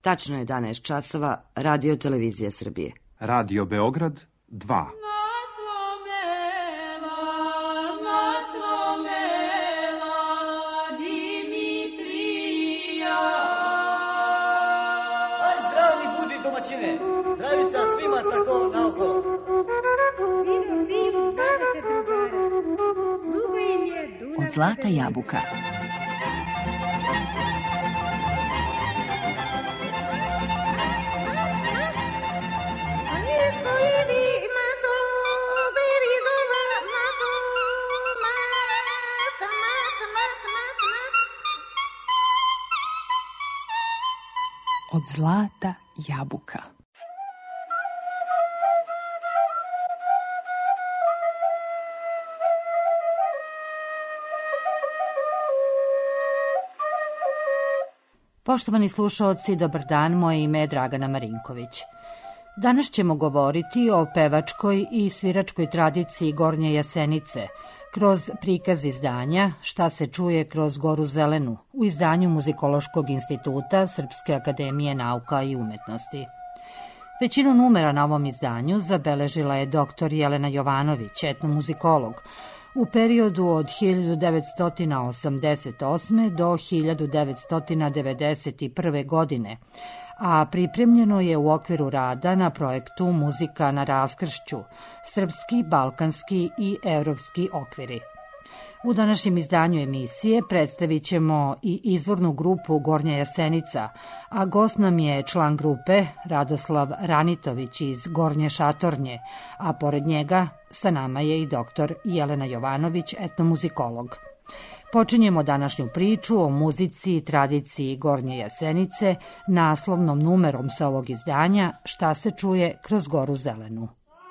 Tačno je 11 časova, Radio Televizija Srbije. Radio Beograd 2. Zdravi budi domaćine, zdravica svima tako naokolo. Od zlata jabuka. Od zlata jabuka. Poštovani slušaoci, dobar dan, moje ime je Dragana Marinković. Danas ćemo govoriti o pevačkoj i sviračkoj tradiciji Gornje Jasenice, kroz prikaz izdanja Šta se čuje kroz Goru Zelenu, u izdanju Muzikološkog instituta Srpske akademije nauka i umetnosti. Većinu numera na ovom izdanju zabeležila je dr. Jelena Jovanović, etnomuzikolog, u periodu od 1988. do 1991. godine, a pripremljeno je u okviru rada na projektu Muzika na raskršću, srpski, balkanski i evropski okviri. U današnjem izdanju emisije predstavit ćemo i izvornu grupu Gornja Jasenica, a gost nam je član grupe Radoslav Ranitović iz Gornje Šatornje, a pored njega sa nama je i dr. Jelena Jovanović, etnomuzikolog. Počinjemo današnju priču o muzici i tradiciji Gornje Jasenice naslovnom numerom sa ovog izdanja Šta se čuje kroz Goru Zelenu.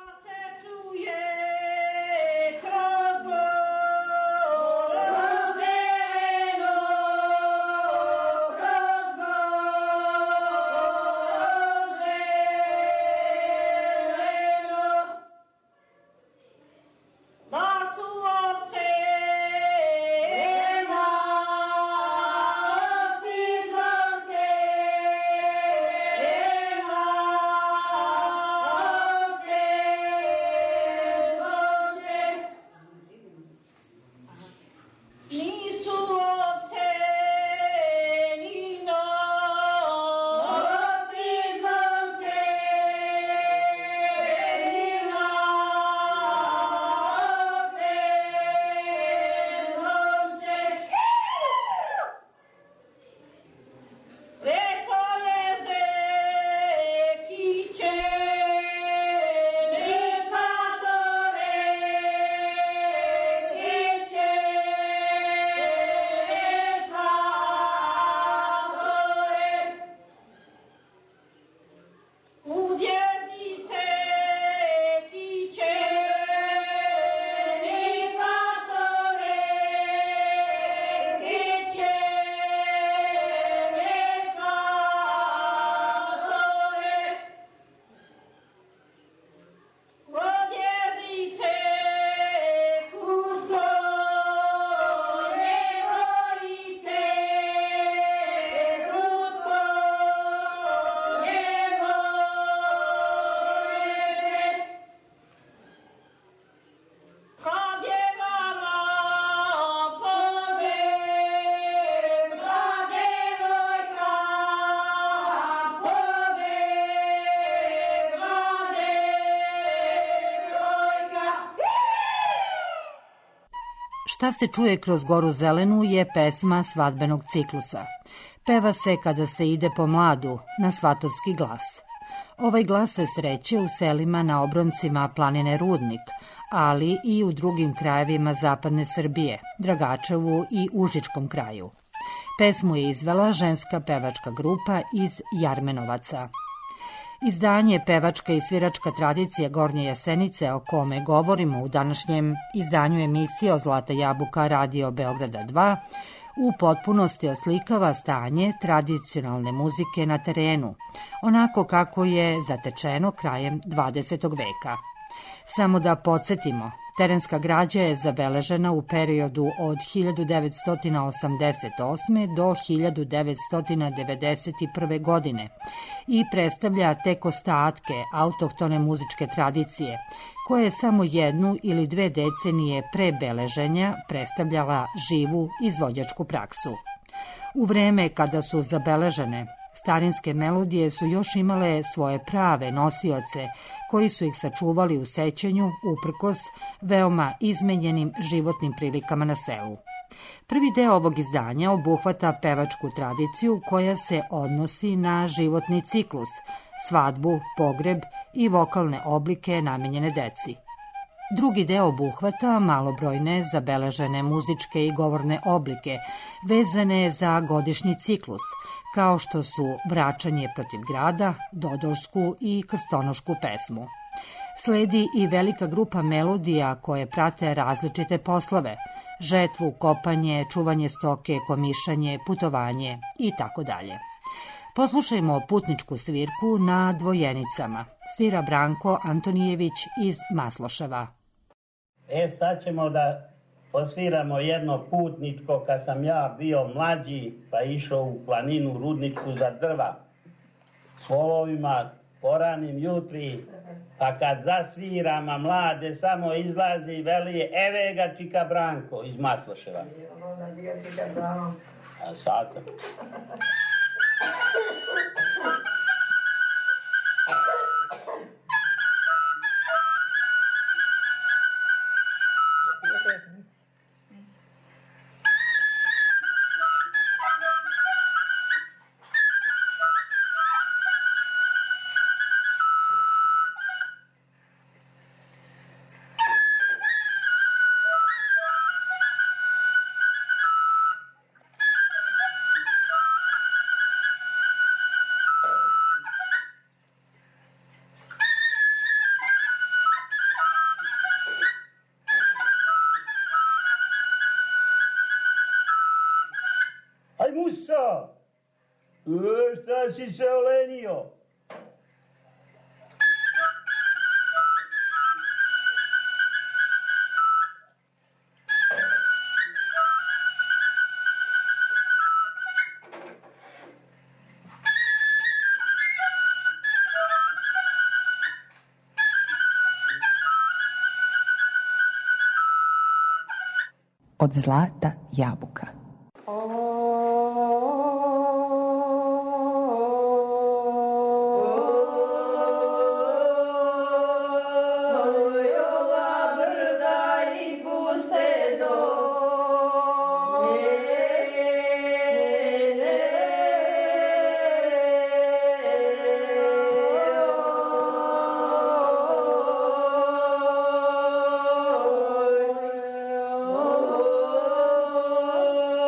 Šta se čuje kroz Goru Zelenu je pesma svadbenog ciklusa. Peva se kada se ide po mladu, na svatovski glas. Ovaj glas se sreće u selima na obroncima planine Rudnik, ali i u drugim krajevima zapadne Srbije, Dragačevu i Užičkom kraju. Pesmu je izvela ženska pevačka grupa iz Jarmenovaca. Izdanje pevačka i sviračka tradicija Gornje Jasenice, o kome govorimo u današnjem izdanju emisije o Zlata jabuka Radio Beograda 2, u potpunosti oslikava stanje tradicionalne muzike na terenu, onako kako je zatečeno krajem 20. veka. Samo da podsjetimo, Terenska građa je zabeležena u periodu od 1988. do 1991. godine i predstavlja tek ostatke autohtone muzičke tradicije, koja je samo 1 ili 2 decenije pre beleženja predstavljala živu izvođačku praksu. U vreme kada su zabeležene, starinske melodije su još imale svoje prave nosioce, koji su ih sačuvali u sećanju uprkos veoma izmenjenim životnim prilikama na selu. Prvi deo ovog izdanja obuhvata pevačku tradiciju koja se odnosi na životni ciklus, svadbu, pogreb i vokalne oblike namenjene deci. Drugi deo obuhvata malobrojne zabeležene muzičke i govorne oblike vezane za godišnji ciklus, kao što su Vraćanje protiv grada, Dodolsku i Krstonošku pesmu. Sledi i velika grupa melodija koje prate različite poslove, žetvu, kopanje, čuvanje stoke, komišanje, putovanje i tako dalje. Poslušajmo putničku svirku na dvojenicama. Svira Branko Antonijević iz Masloševa. Sad ćemo da posviramo jedno putničko kad sam ja bio mlađi pa išao u planinu Rudničku za drva. S volovima poranim jutri, pa kad zasviram, a mlade samo izlazi i veli eve ga čika Branko iz Masloševa. A sad sam. Musa, šta si se olenio? Od zlata jabuka. Oh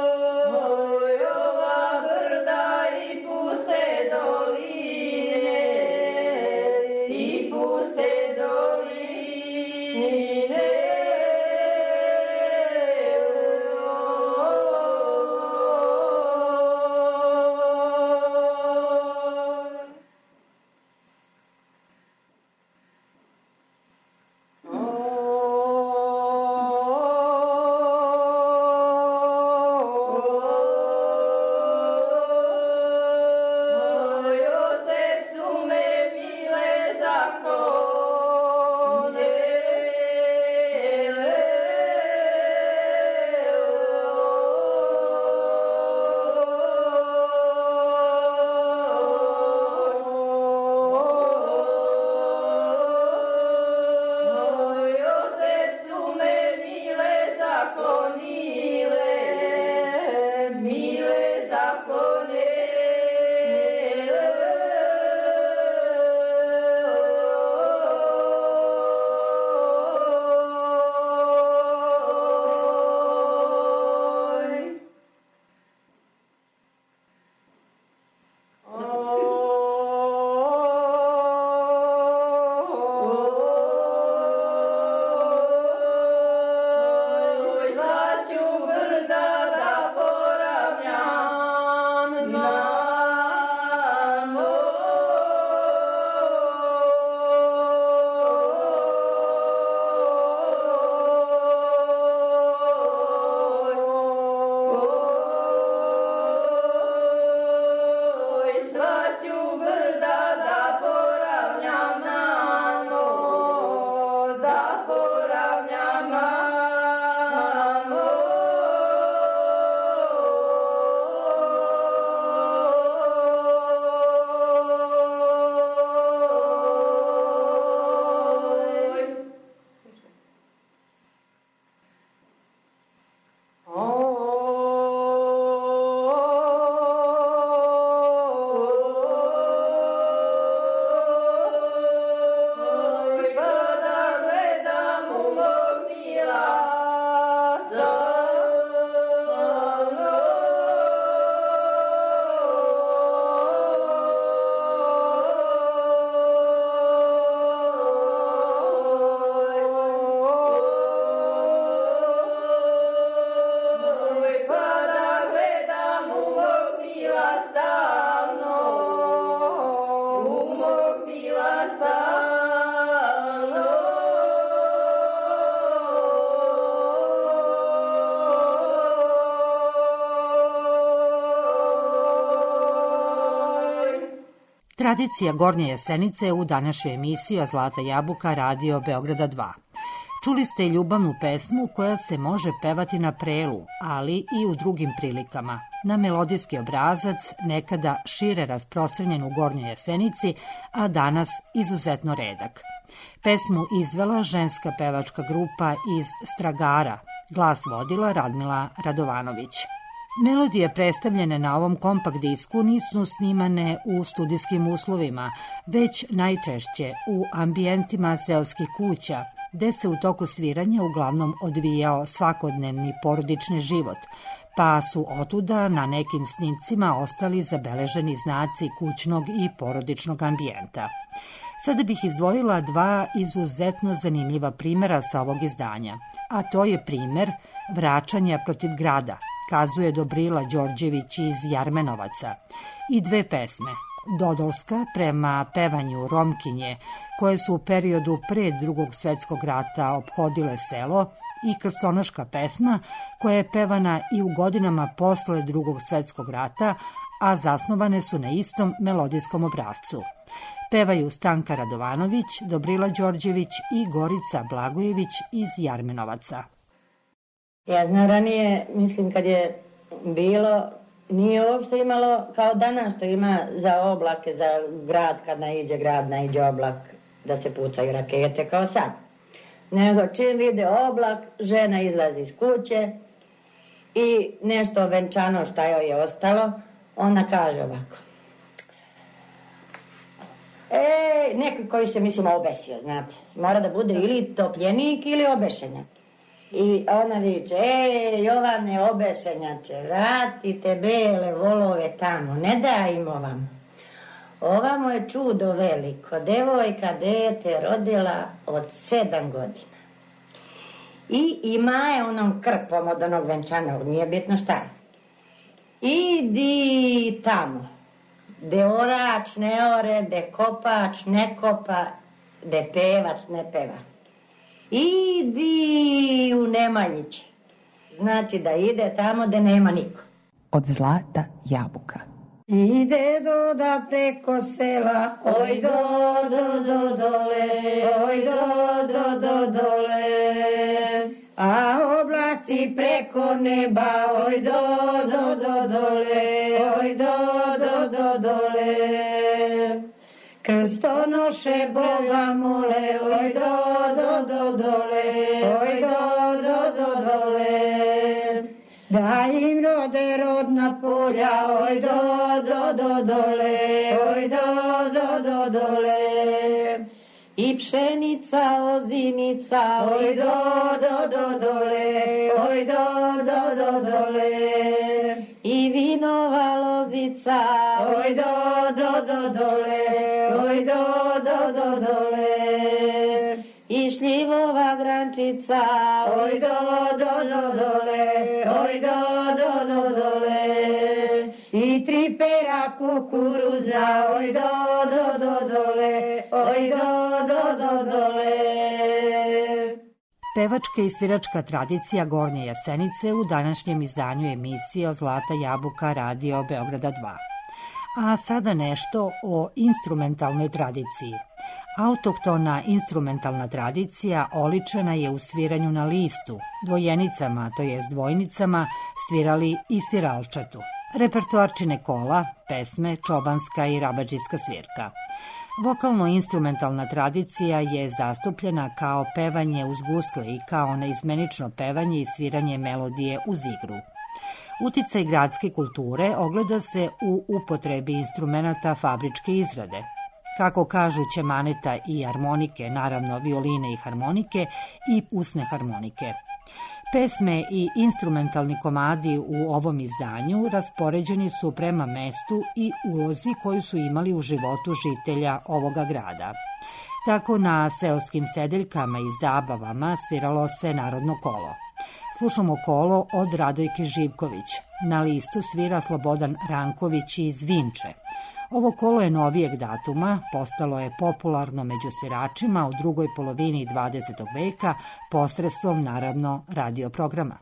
Tradicija Gornje Jesenice u današnjoj emisiji Zlata jabuka Radio Beograda 2. Čuli ste ljubavnu pesmu koja se može pevati na prelu, ali i u drugim prilikama. Na melodijski obrazac, nekada šire rasprostranjen u Gornjoj Jesenici, a danas izuzetno redak. Pesmu izvela ženska pevačka grupa iz Stragara, glas vodila Radmila Radovanović. Melodije predstavljene na ovom kompakt disku nisu snimane u studijskim uslovima, već najčešće u ambijentima seoskih kuća, gde se u toku sviranja uglavnom odvijao svakodnevni porodični život, pa su otuda na nekim snimcima ostali zabeleženi znaci kućnog i porodičnog ambijenta. Sada bih izdvojila dva izuzetno zanimljiva primera sa ovog izdanja, a to je primer Vraćanja protiv grada, kazuje Dobrila Đorđević iz Jarmenovaca, i dve pesme, Dodolska prema pevanju Romkinje, koje su u periodu pre Drugog svetskog rata ophodile selo, i Krstonoška pesma, koja je pevana i u godinama posle Drugog svetskog rata, a zasnovane su na istom melodijskom obrascu. Pevaju Stanka Radovanović, Dobrila Đorđević i Gorica Blagojević iz Jarmenovaca. Ja znam ranije, mislim kad je bilo, nije uopšte imalo kao danas što ima za oblake, za grad, kad naiđe grad, naiđe oblak, da se pucaju rakete kao sad. Nego čim vide oblak, žena izlazi iz kuće i nešto venčano šta joj je ostalo, ona kaže ovako. Neki koji se, mislim, obesio, znate. Mora da bude ili topljenik ili obešenjak. I ona viče, Jovane obešenjače, vratite bele volove tamo, ne dajmo vam. Ovamo je čudo veliko, devojka dete rodila od 7 godina. I ima je onom krpom od onog venčanog, nije bitno šta je. Idi tamo, de orač ne ore, de kopač ne kopa, de pevač ne peva. Idi u Nemanjiće. Znači da ide tamo gde nema niko. Od Zlata jabuka. Ide doda preko sela, oj do dole, oj do dole. A oblaci preko neba, oj do dole, oj do dole. Krstonoše Boga mole, oj do dole, oj do dole. Da im rode rodna polja, oj do dole, oj do dole. I pšenica ozimica, oj do dole, oj do dole. I vinova lozica, oj do dole, oj do dole. I šljivova grančica, oj do dole, oj do dole. I 3 pera kukuruza, oj do dole, oj do dole. Pevačka i sviračka tradicija Gornje Jesenice u današnjem izdanju emisije Zlata jabuka Radio Beograda 2. A sada nešto o instrumentalnoj tradiciji. Autohtona instrumentalna tradicija oličena je u sviranju na listu, dvojenicama, to jest dvojnicama, svirali i sviralčetu. Repertoar čine kola, pesme, čobanska i rabadžijska svirka. Vokalno-instrumentalna tradicija je zastupljena kao pevanje uz gusle i kao neizmenično pevanje i sviranje melodije uz igru. Uticaj gradske kulture ogleda se u upotrebi instrumenata fabričke izrade. Kako kažu ćemaneta i harmonike, naravno violine i harmonike i usne harmonike. Pesme i instrumentalni komadi u ovom izdanju raspoređeni su prema mestu i ulozi koju su imali u životu žitelja ovoga grada. Tako na seoskim sedeljkama i zabavama sviralo se narodno kolo. Slušamo kolo od Radojke Živković. Na listu svira Slobodan Ranković iz Vinče. Ovo kolo je novijeg datuma, postalo je popularno među sviračima u drugoj polovini 20. veka posredstvom, naravno, radioprograma.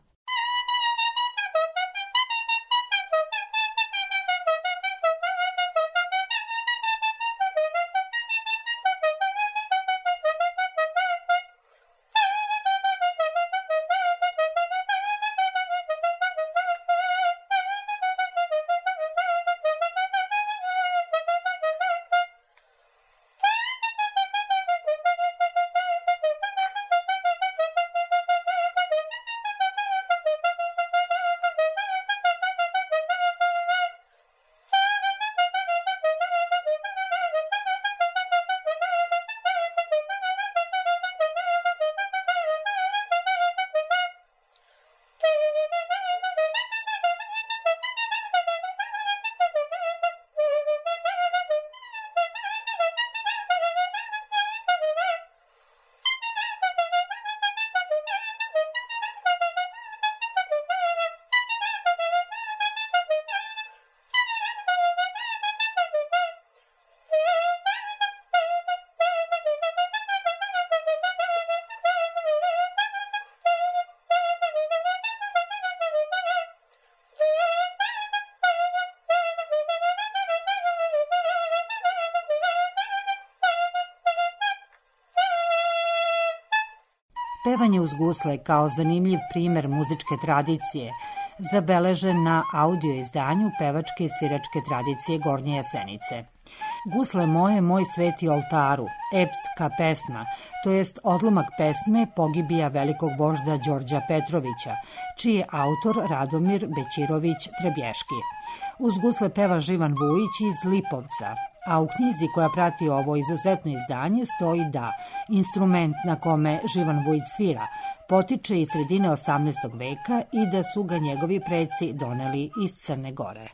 Pevanje uz gusle kao zanimljiv primer muzičke tradicije zabeležen na audio izdanju pevačke i sviračke tradicije Gornje Jasenice. Gusle moje, moj sveti oltaru, epska pesma, to jest odlomak pesme pogibija velikog vožda Đorđa Petrovića, čiji je autor Radomir Bećirović Trebješki. Uz gusle peva Živan Vujić iz Lipovca, a u knjizi koja prati ovo izuzetno izdanje stoji da instrument na kome Živan Vujić svira potiče iz sredine 18. veka i da su ga njegovi preci doneli iz Crne Gore.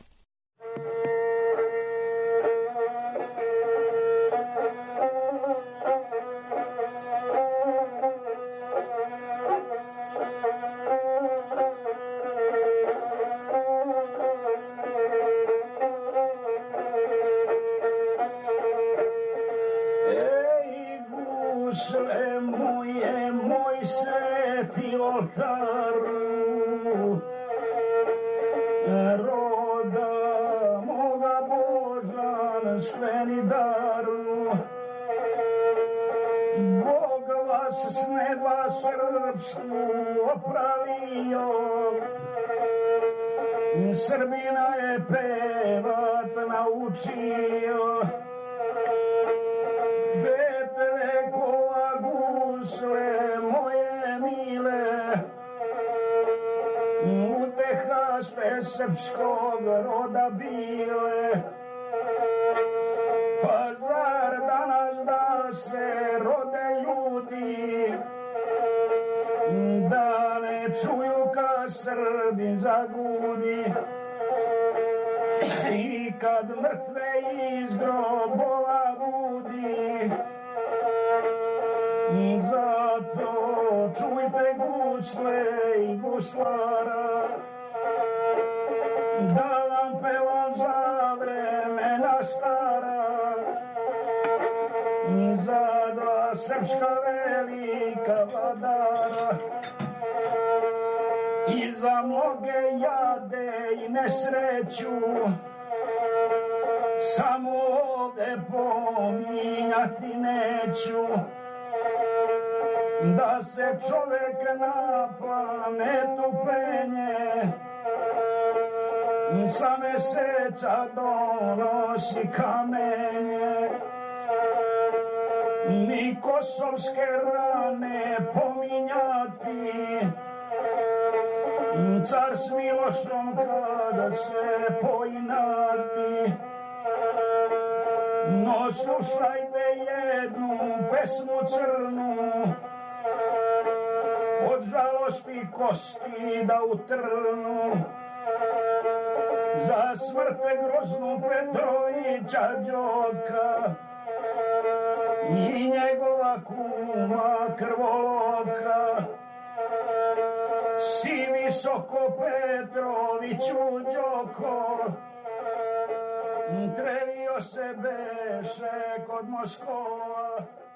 Gusle moje, moj sveti oltaru, roda moga božanstveni daru. Bog vas s neba srpsku opravio, Srbina je pevat naučio. Gusle moje mile, uteha ste srpskog roda bile. Pa zar danas da se rode ljudi, da ne čuju ka Srbin zagudi? I kad mrtve iz grobova budi, zato čujte gusle i guslara, da vam pevam za vremena stara, za dva srpska velika vladara i za mnoge jade i nesreću, samo ovde pominjati neću. Da se čovek na planetu penje, sa meseca donosi kamenje. Ni kosovske rane pominjati, car s Milošom kada se poinati. No slušajte jednu pesmu crnu, od žalosti kosti da utrnu, za smrte groznu Petrovića Đoka i njegova kuma krvoloka. Si visoko Petroviću Đoko, trevio se beše kod Moskova.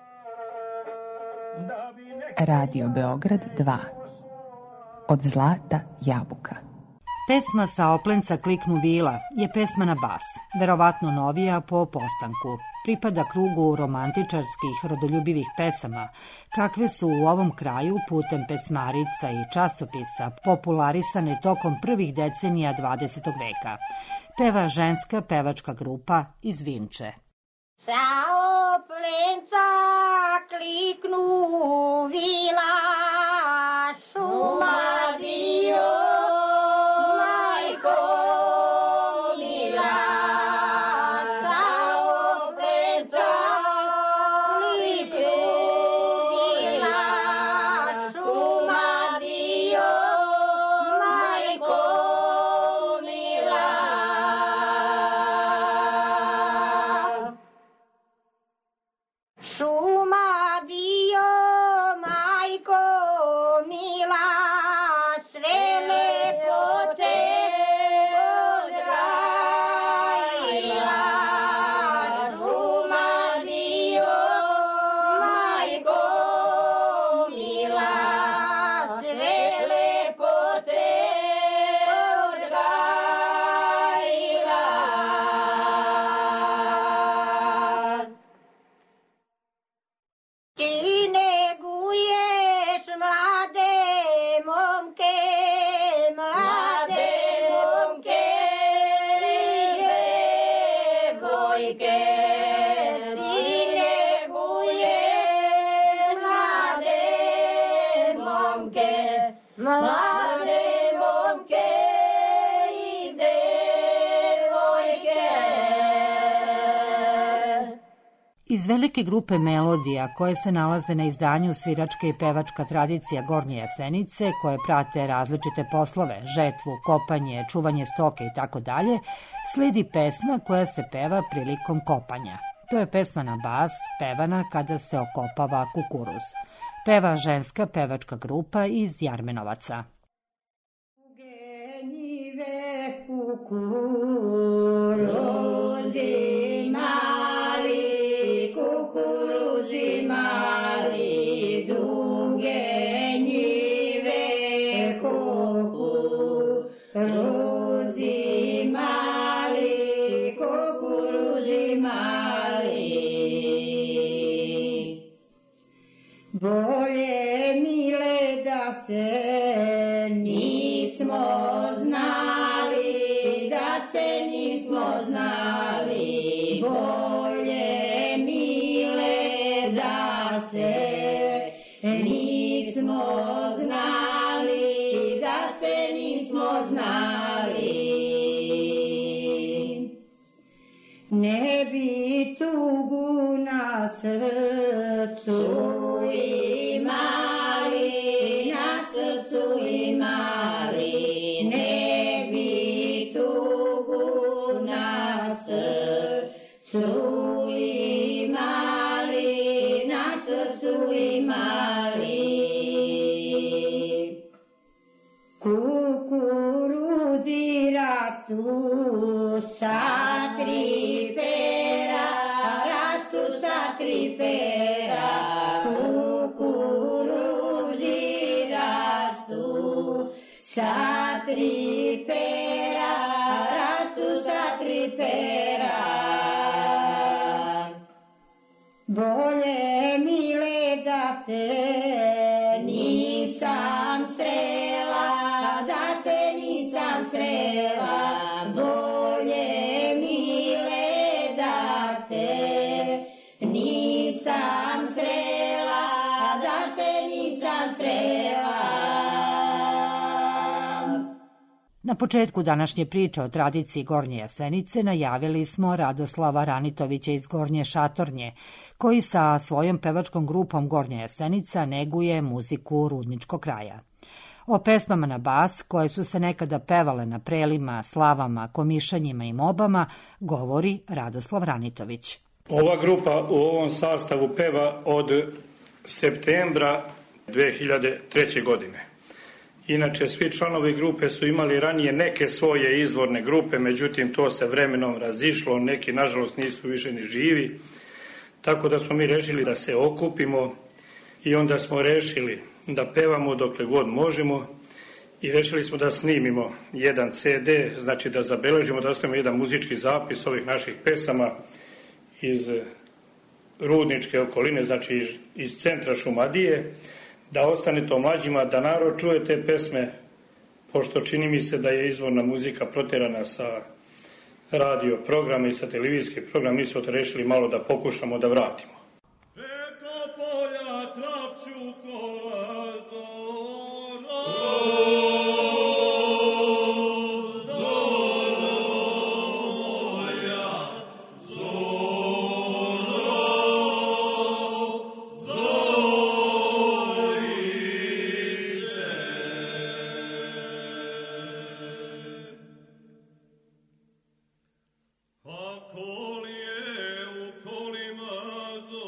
Radio Beograd 2. Od zlata jabuka. Pesma Sa Oplenca kliknu vila je pesma na bas, verovatno novija po postanku. Pripada krugu romantičarskih, rodoljubivih pesama, kakve su u ovom kraju putem pesmarica i časopisa popularisane tokom prvih decenija 20. veka. Peva ženska pevačka grupa iz Vinče. Sa Oplenca kliknu vila, Šumadiju, majko mila. Sa Oplenca kliknu vila, Šumadiju, majko mila. Šumadiju, majko mila, sve lepote odgajila. Šumadiju, majko mila, sve lepote odgajila. Ti Iz velike grupe melodija koje se nalaze na izdanju Sviračka i pevačka tradicija Gornje Jesenice, koje prate različite poslove, žetvu, kopanje, čuvanje stoke itd., sledi pesma koja se peva prilikom kopanja. To je pesma na bas, pevana kada se okopava kukuruz. Peva ženska pevačka grupa iz Jarmenovaca. Kukuruzi mali, kukuruzi mali, duge njive, kukuruzi mali, kukuruzi mali. Bolje mile da se nismo znali, da se nismo znali, bolje mile da se nismo znali, da se nismo znali. Ne bi tugu na srcu imali, na srcu imali, ne bi tugu na srcu imali, na srcu imali. Kukuruzi rastu sa tri pera, rastu sa tri pera, kukuruzi rastu sa tri pera, rastu sa tri pera. Bolje mile da te nisam srela, da te nisam srela, bolje mile da te nisam srela, da te nisam srela. Na početku današnje priče o tradiciji Gornje Jesenice najavili smo Radoslava Ranitovića iz Gornje Šatornje, koji sa svojom pevačkom grupom Gornja Jesenica neguje muziku rudničkog kraja. O pesmama na bas, koje su se nekada pevale na prelima, slavama, komišanjima i mobama, govori Radoslav Ranitović. Ova grupa u ovom sastavu peva od septembra 2003. godine. Inače, svi članovi grupe su imali ranije neke svoje izvorne grupe, međutim, to se vremenom razišlo, neki, nažalost, nisu više ni živi, tako da smo mi rešili da se okupimo i onda smo rešili da pevamo dokle god možemo i rešili smo da snimimo jedan CD, znači da zabeležimo, da ostavimo jedan muzički zapis ovih naših pesama iz rudničke okoline, znači iz centra Šumadije, da ostane to mlađima, da narod čuje te pesme, pošto čini mi se da je izvorna muzika proterana sa radio programa i sa televizijskih programa, mi smo to rešili malo da pokušamo da vratimo. Preko polja trapću kola zora, a kolje u kolima zora.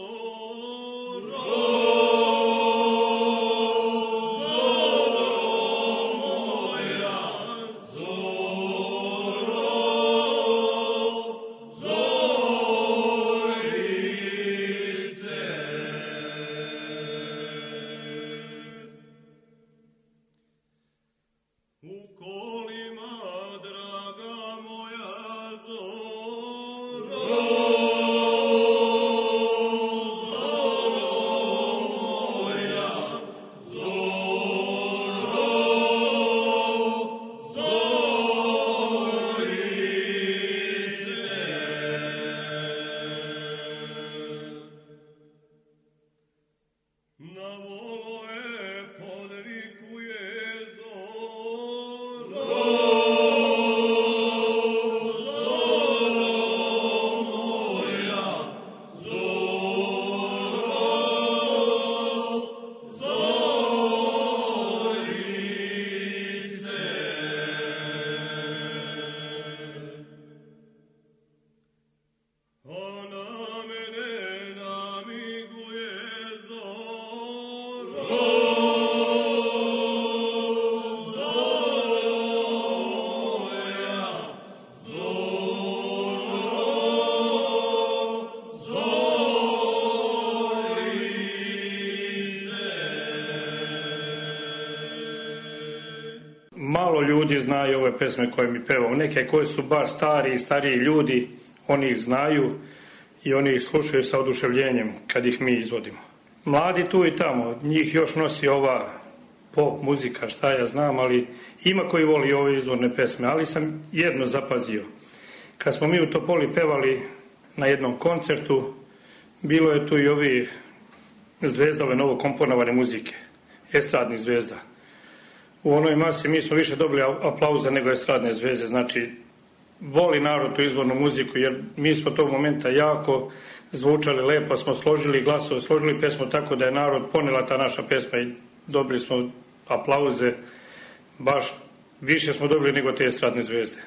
ljudi znaju ove pesme koje mi pevamo. Neke koje su baš stariji ljudi, oni ih znaju i oni ih slušaju sa oduševljenjem kad ih mi izvodimo. Mladi tu i tamo, njih još nosi ova pop muzika, šta ja znam, ali ima koji voli ove izvorne pesme, ali sam jedno zapazio. Kad smo mi u Topoli pevali na jednom koncertu, bilo je tu i ovi zvezda ove novo komponovane muzike, estradnih zvezda. U onoj masi mi smo više dobili aplauza nego estradne zvezde, znači voli narod tu izvornu muziku, jer mi smo tog momenta jako zvučali lepo, smo složili glasove, složili pesmu tako da je narod ponela ta naša pesma i dobili smo aplauze, baš više smo dobili nego te estradne zvezde.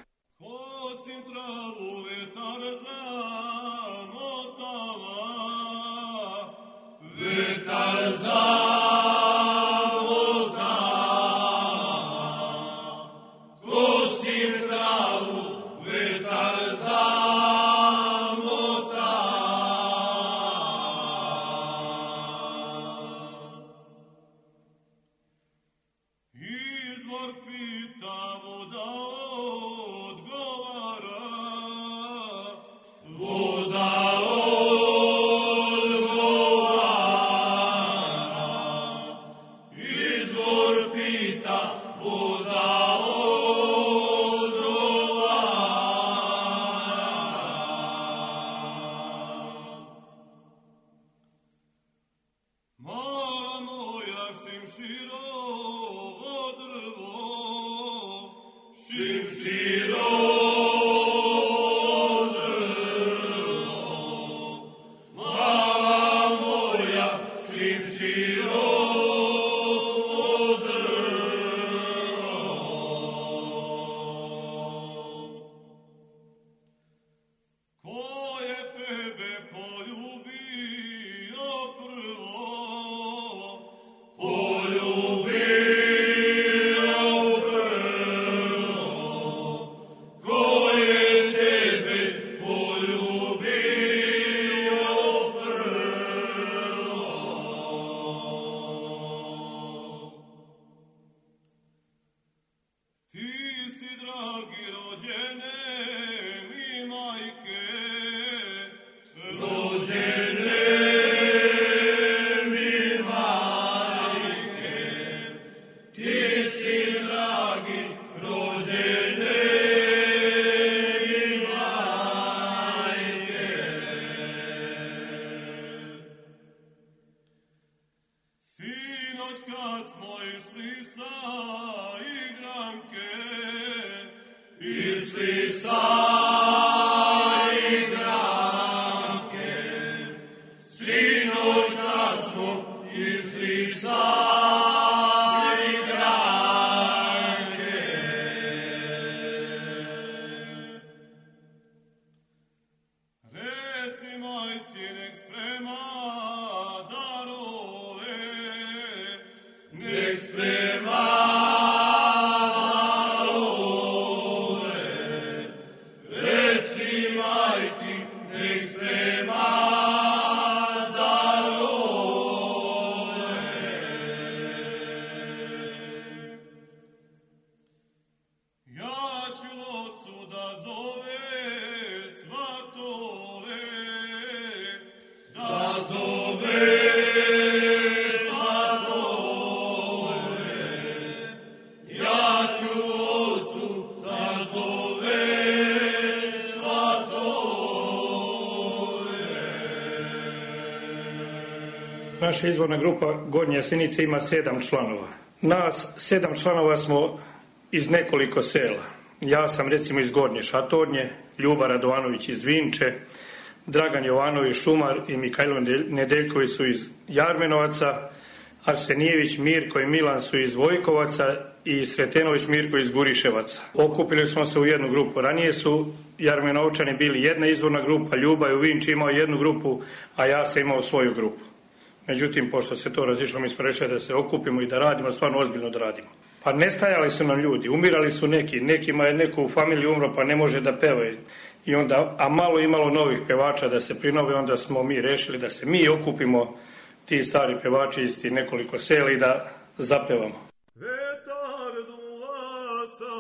Naša izvorna grupa Gornje Jasenice ima 7 članova. Nas 7 članova smo iz nekoliko sela. Ja sam recimo iz Gornje Šatornje, Ljuba Radovanović iz Vinče, Dragan Jovanović Šumar i Mihajlo Nedeljković su iz Jarmenovaca, Arsenijević Mirko i Milan su iz Vojkovaca i Sretenović Mirko iz Guriševaca. Okupili smo se u jednu grupu. Ranije su Jarmenovčani bili jedna izvorna grupa, Ljuba je u Vinči imao jednu grupu, a ja sam imao svoju grupu. Međutim, pošto se to razišlo, mi smo rešili da se okupimo i da radimo, stvarno ozbiljno da radimo. Pa nestajali su nam ljudi, umirali su neki, nekima je neko u familiji umro pa ne može da peva. I onda, a malo imalo novih pevača da se prinove, onda smo mi rešili da se mi okupimo, ti stari pevači iz ti nekoliko sela i da zapevamo. Vetar duva sa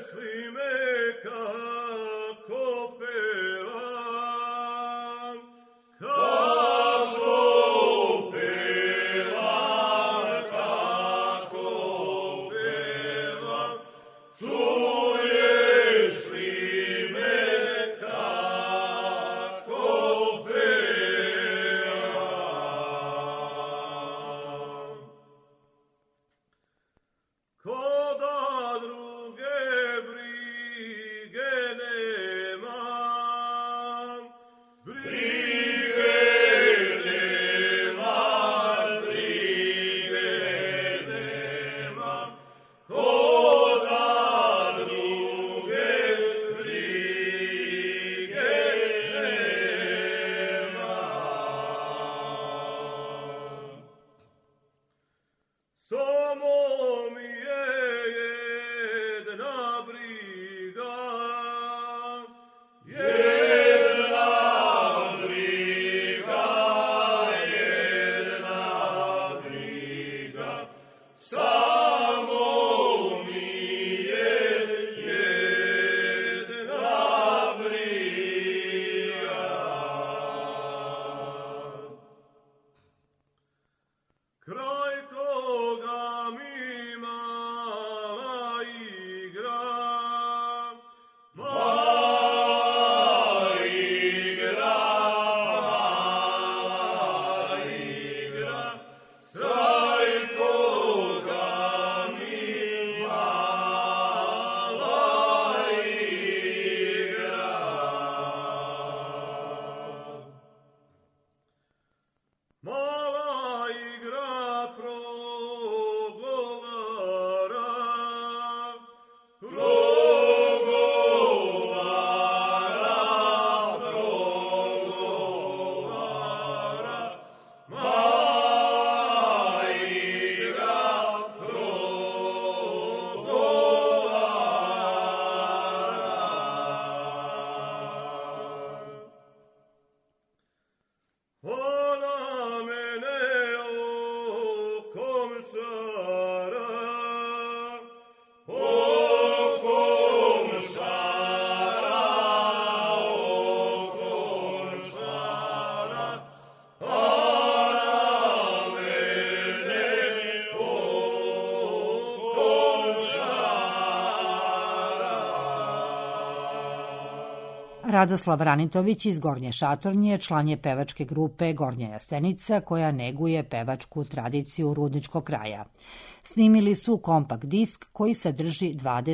Radoslav Ranitović iz Gornje Šatornje član je pevačke grupe Gornja Jasenica koja neguje pevačku tradiciju rudničkog kraja. Snimili su kompakt disk koji sadrži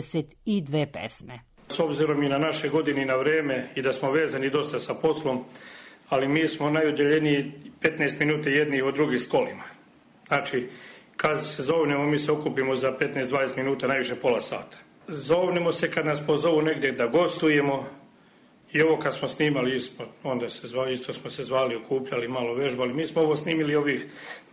22 pesme. S obzirom i na naše godine i na vreme i da smo vezani dosta sa poslom, ali mi smo najudjeljeniji 15 minuta jedni od drugih s kolima. Znači, kad se zovnemo, mi se okupimo za 15-20 minuta, najviše pola sata. Zovnemo se kad nas pozovu negdje da gostujemo. I ovo kad smo snimali, onda isto smo se zvali, okupljali, malo vežbali. Mi smo ovo snimili, ovih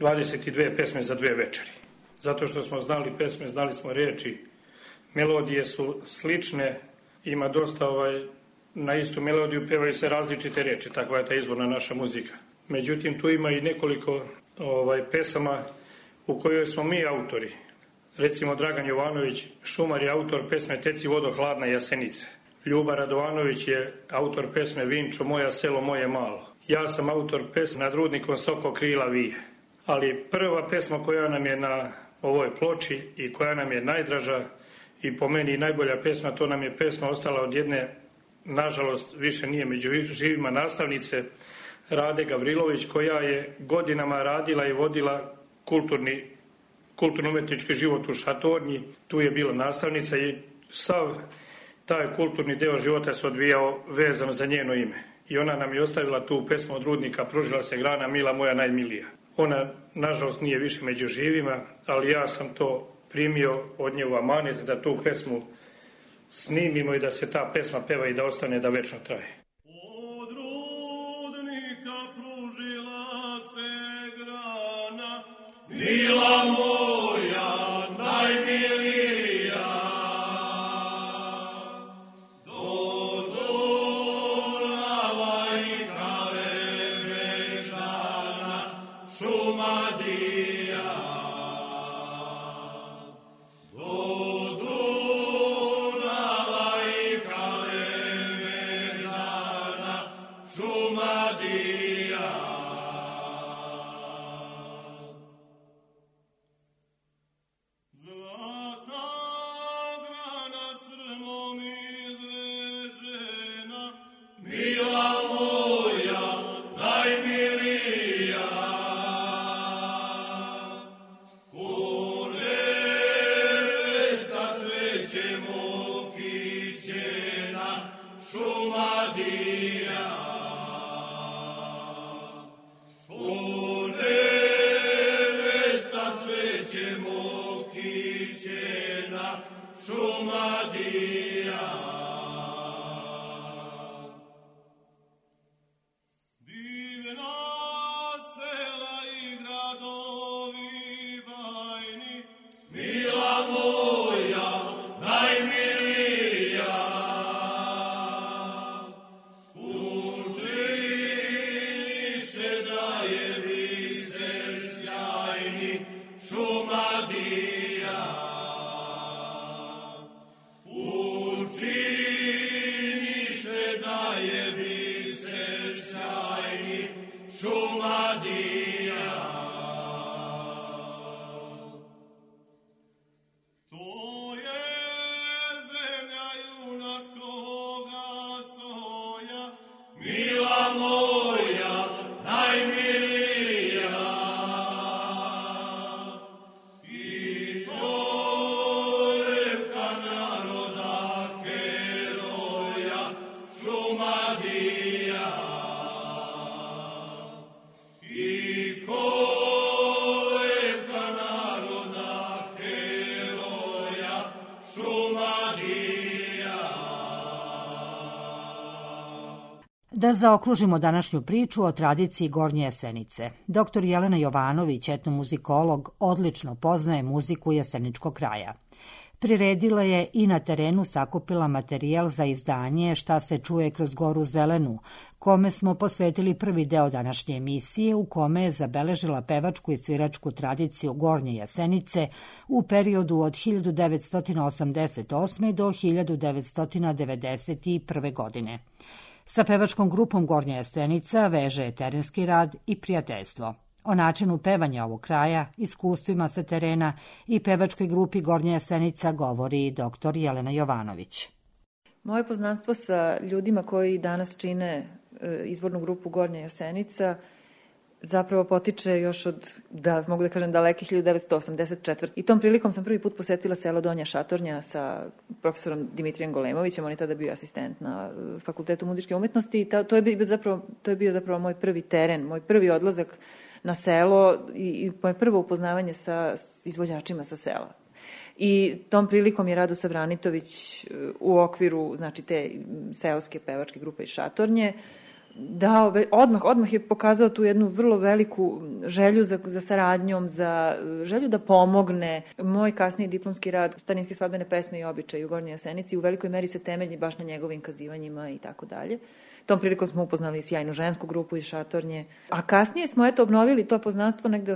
22 pesme za 2 večeri. Zato što smo znali pesme, znali smo riječi. Melodije su slične, ima dosta na istu melodiju pevaju se različite riječi, takva je ta izvorna naša muzika. Međutim, tu ima i nekoliko pesama u kojoj smo mi autori. Recimo, Dragan Jovanović, šumar, je autor pesme Teci vodo hladna Jasenice. Ljuba Radovanović je autor pesme Vinčo, moja selo, moje malo. Ja sam autor pesme Nad rudnikom soko krila vije. Ali prva pesma koja nam je na ovoj ploči i koja nam je najdraža i po meni najbolja pesma, to nam je pesma ostala od jedne, nažalost više nije među živima, nastavnice Rade Gavrilović, koja je godinama radila i vodila kulturno-umetnički život u Šatornji. Tu je bila nastavnica i sav taj kulturni deo života se odvijao vezano za njeno ime. I ona nam je ostavila tu pesmu Od rudnika pružila se grana, mila moja najmilija. Ona, nažalost, nije više među živima, ali ja sam to primio od nje u amanet da tu pesmu snimimo i da se ta pesma peva i da ostane da večno traje. Od rudnika pružila se grana, mila moja najmilija. Do Dunava ćemo kićena Šumadija. Divna sela i gradovi bajni, mila moja, najmilija. Učiniše da je biser sjajni Šumadija. Učiniše da je biser sjajni Šumadija. To je zemlja junačkoga soja, mila moja, najmilija. I kolevka naroda heroja Šumadija. I kolevka naroda heroja Šumadija. Da zaokružimo današnju priču o tradiciji Gornje Jesenice. Dr. Jelena Jovanović, etnomuzikolog, odlično poznaje muziku jeseničkog kraja. Priredila je i na terenu sakupila materijal za izdanje Šta se čuje kroz Goru Zelenu, kome smo posvetili prvi deo današnje emisije u kome je zabeležila pevačku i sviračku tradiciju Gornje Jesenice u periodu od 1988. do 1991. godine. Sa pevačkom grupom Gornja Jesenica veže je terenski rad i prijateljstvo. O načinu pevanja ovog kraja, iskustvima sa terena i pevačkoj grupi Gornja Jesenica govori dr. Jelena Jovanović. Moje poznanstvo sa ljudima koji danas čine izvornu grupu Gornja Jesenica zapravo potiče još od, mogu da kažem, dalekih 1984. I tom prilikom sam prvi put posetila selo Donja Šatornja sa profesorom Dimitrijem Golemovićem, on je tada bio asistent na Fakultetu muzičke umetnosti i to je bio zapravo moj prvi teren, moj prvi odlazak na selo i moje prvo upoznavanje sa izvođačima sa sela. I tom prilikom je Radosav Savranitović u okviru, znači, te seoske pevačke grupe iz Šatornje dao, odmah je pokazao tu jednu vrlo veliku želju za saradnjom, za želju da pomogne. Moj kasniji diplomski rad Starinske svadbene pesme i običaji u Gornjoj Jesenici u velikoj meri se temelji baš na njegovim kazivanjima i tako dalje. Tom prilikom smo upoznali sjajnu žensku grupu iz Šatornje. A kasnije smo obnovili to poznanstvo negde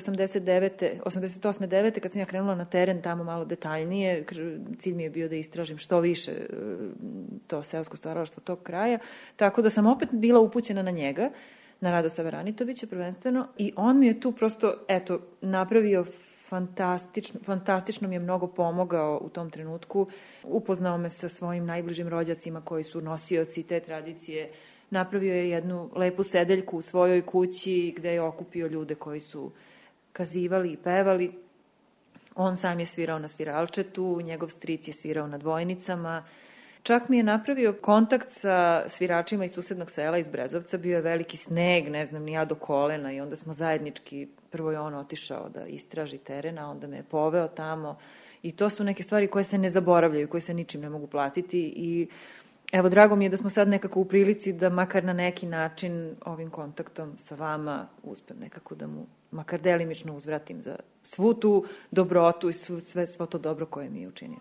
88-9. kad sam ja krenula na teren tamo malo detaljnije. Cilj mi je bio da istražim što više to seosko stvaralaštvo tog kraja. Tako da sam opet bila upućena na njega, na Radosava Savranitovića prvenstveno. I on mi je tu prosto, napravio fantastično mi je mnogo pomogao u tom trenutku. Upoznao me sa svojim najbližim rođacima koji su nosioci te tradicije. Napravio je jednu lepu sedeljku u svojoj kući gde je okupio ljude koji su kazivali i pevali. On sam je svirao na sviralčetu, njegov stric je svirao na dvojnicama. Čak mi je napravio kontakt sa sviračima iz susednog sela iz Brezovca, bio je veliki sneg, ne znam, ni ja do kolena i onda smo zajednički, prvo je on otišao da istraži teren, a onda me je poveo tamo i to su neke stvari koje se ne zaboravljaju, koje se ničim ne mogu platiti i evo, drago mi je da smo sad nekako u prilici da makar na neki način ovim kontaktom sa vama uspem nekako da mu makar delimično uzvratim za svu tu dobrotu i svo to dobro koje mi je učinio.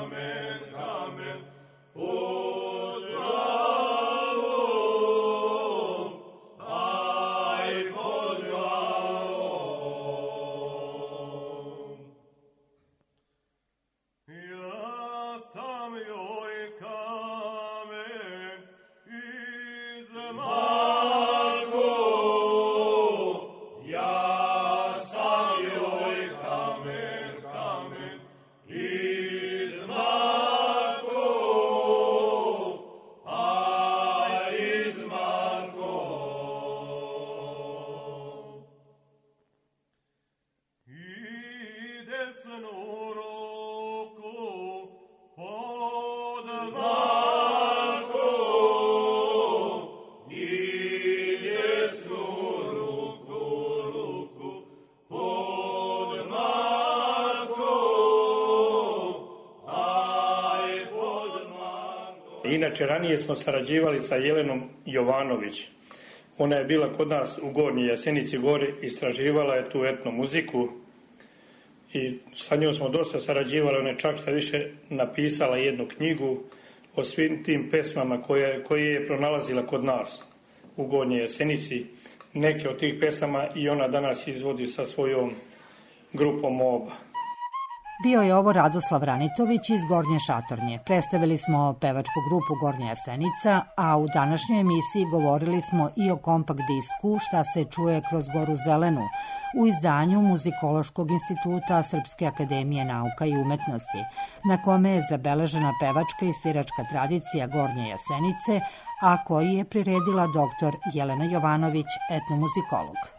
kamen, kamen, pod glavom, aj pod glavom. Ja sam joj kamen iz Marko, ja sam joj kamen, kamen iz Marko, a iz Marko. I desnu ruku pod Markom, i desnu ruku pod Markom, aj pod Markom. Inače, ranije smo sarađivali sa Jelenom Jovanović. Ona je bila kod nas u Gornjoj Jasenici gore, istraživala je tu etno muziku i sa njom smo dosta sarađivali. Ona je čak šta više napisala jednu knjigu o svim tim pesmama koje je pronalazila kod nas u Gornjoj Jasenici. Neke od tih pesama i ona danas izvodi sa svojom grupom Oba. Bio je ovo Radoslav Ranitović iz Gornje Šatornje. Predstavili smo pevačku grupu Gornja Jasenica, a u današnjoj emisiji govorili smo i o kompakt disku Šta se čuje kroz Goru Zelenu u izdanju Muzikološkog instituta Srpske akademije nauka i umetnosti, na kome je zabeležena pevačka i sviračka tradicija Gornje Jasenice, a koji je priredila dr. Jelena Jovanović, etnomuzikolog.